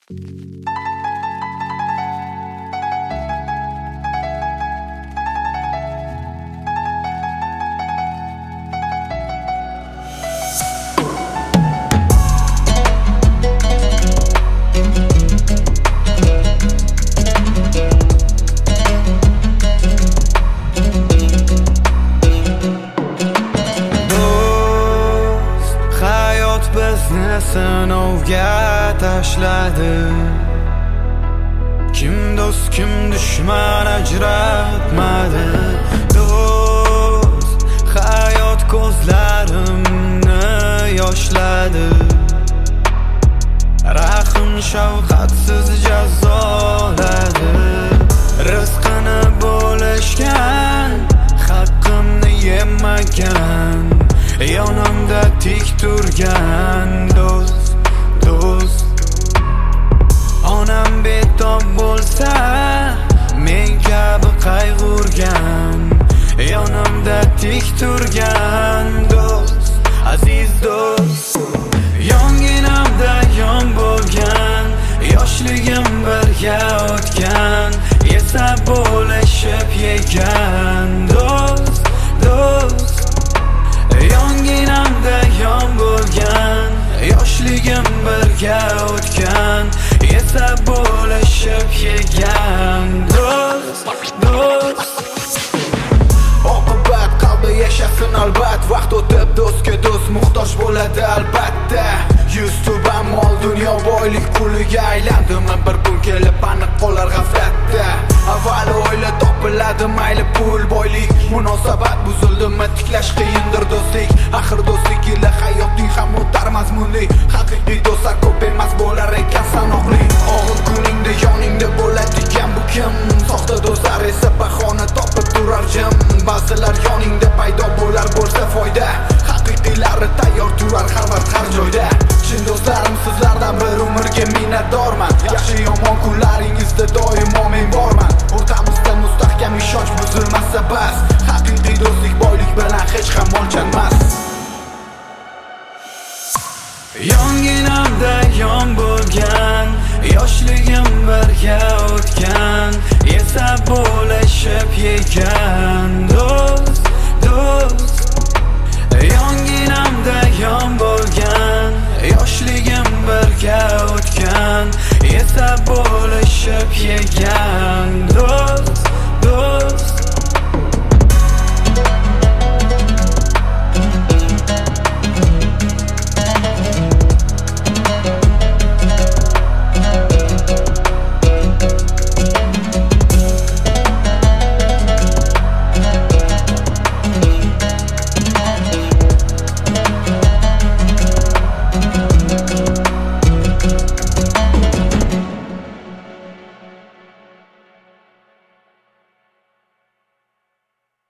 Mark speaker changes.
Speaker 1: Sinovga tashladi. Kim do'st, kim dushman ajratmadi. Do'st, hayot ko'zlarimni yoshladi. Rahim shafqatsiz jazoladi. Rizqini bo'lishgan, haqqimni yemagan, yonimda tik turgan do'st. Onam betob bo'lsa, men kabi qayg'urgan, yonimda tik turgan do'st, aziz do'st. Yonginamda yon bo'lgan, yoshligim birga o'tgan, esa bo'lishib yegan do'st. Yonginamda yon bo'lgan, yoshligim birga o'tgan, esa bo'lishib yegan do'st. Oqibat qalbi yashasin albat, vaqt o'tib do'stga do'st muhtoj bo'ladi albatta. Yuz tuban mol dunyo boylik puliga aylandimi, bir kun kelib aniq qolar g'aflatda. Avvalo o'yla topiladi mayli pul boylik, munosabat buzildimi tiklash qiyindir do'stlik. Axir do'stlik ila hayotning ham o'tar mazmunli, haqiqiy do'stlar ko'p emas bo'lar ekan sanoqli. Og'ir kuningda yoningda bo'ladigan bu kim? Soxta do'stlar esa bahona topib turar jim. Ba'zilar yoningda paydo bo'lar bo'lsa foyda, haqiqiylari tayyor turar har vaqt har joyda. Chin do'stlarim sizlardan bir umrga minnatdorman. Yaxshi yomon kunlaringizda doimo men borman. O'rtamizda mustahkam ishonch buzilmasa bas. Haqiqiy do'stlik boylik bilan hech ham o'lchanmas. Yonginamda yon bo'lgan, yoshligim birga o'tgan, esa bo'lishib yegan do'st. Yonginamda yon bo'lgan, yoshligim birga o'tgan, esa bo'lishib yegan